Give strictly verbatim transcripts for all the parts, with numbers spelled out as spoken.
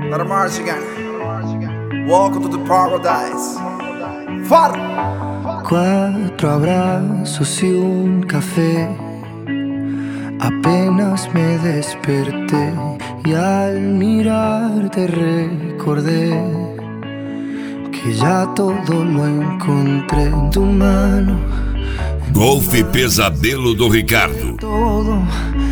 Not a Martigan. Welcome to the paradise. Far. Cuatro abrazos y un café. Apenas me desperté y al mirarte recordé que ya todo lo encontré en tu mano. Golf Pesadelo do Ricardo. Todo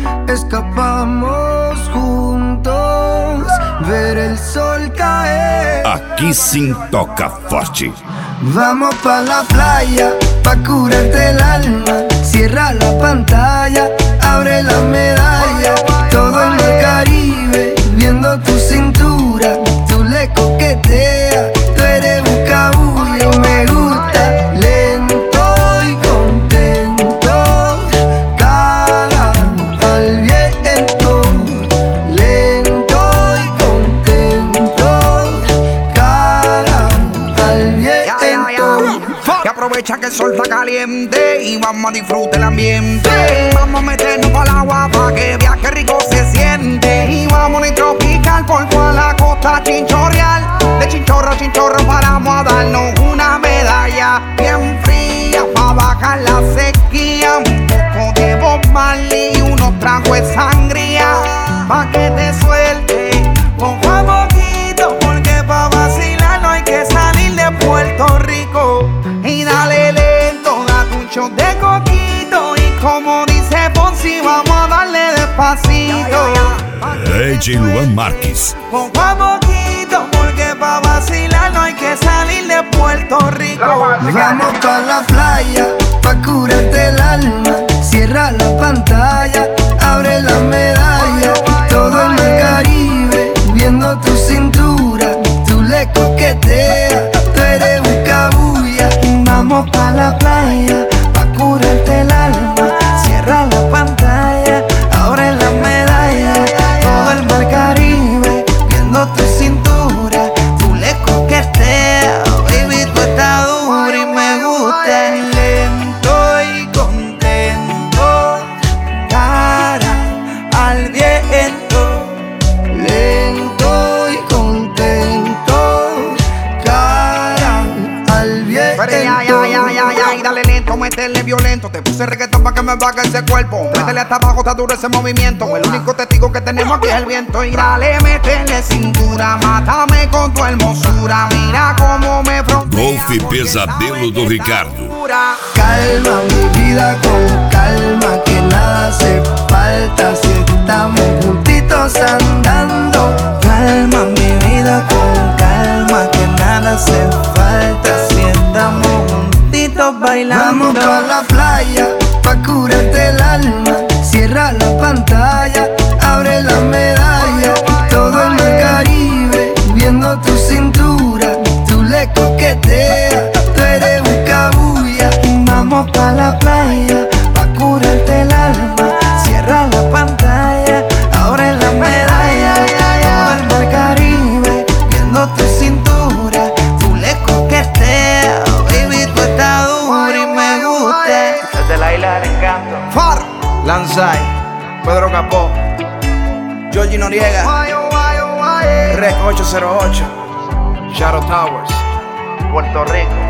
escapamos juntos, ver el sol caer. Aqui sim toca forte. Vamos pa' la playa, pa' curarte el alma. Cierra la pantalla, abre la medalla. Todo en el Caribe, viendo tu cintura. Tú le coqueteas, tú eres buscabulla. Me gusta lento y contento. Cara al viento, lento y contento. Cara al viento. Que aprovecha que el sol está caliente y vamos a disfrutar el ambiente. Vamos a meternos para el agua para que vea que rico se siente. Y vamos a tropical por toda la costa chinchorreal. De chinchorro a chinchorro paramos a darnos una medalla bien fría para bajar la sequía. Un poco de Bob Marley y unos tragos de sangría pa' que te suelte poco a poquito, porque pa' vacilar no hay que salir de Puerto Rico. Y dale lento, date un shot de coquito. Y como dice Fonsi, vamos a darle despacito. D J Luan Marques. Poco a poquito, porque pa' vacilar no hay que salir de Puerto Rico. Vamos pa' la playa, pa' curarte el alma. Cierra la pantalla, abre la medalla. Todo en el Caribe, viendo tu cintura. Tú le coqueteas, tú eres buscabulla. Vamos pa' la playa, pa' curarte el alma. Cierra la pantalla, abre la medalla. Todo el mar Caribe, viendo tu cintura. Tú le coqueteas, baby, tú estás dura y me gusta. Lento y contento, cara al viento. Lento y contento, cara al viento. Pero ya, ya, ya, ya, ya, y dale lento, métele violento. Te puse reggaetón pa' que me baje ese cuerpo. Métele hasta abajo, está duro ese movimiento. El único testigo que tenemos aquí es el viento. Y dale, métele cintura, mátame con tu hermosura. Mira cómo me frontea. Golf Pesadelo do Ricardo. Calma mi vida con calma, que nada hace falta si estamos juntitos andando. Calma mi vida con calma, que nada hace falta si estamos juntitos bailando. Vamos pa' la playa, pa' curarte el alma. Cierra la pantalla, abre la medalla. Todo en el Caribe, viendo tu cintura. Tú le coqueteas, tú eres buscabulla. Vamos pa' la playa, pa' curarte el alma. Cierra la pantalla, abre la medalla. Todo el mar Caribe, viendo tu cintura. Tú le coqueteas, baby, tú estás dura y me gusta. Desde la isla del encanto. Far, Lanzai, Pedro Capó, Georgie Noriega, Rec ocho cero ocho, Shadow Towers, Puerto Rico.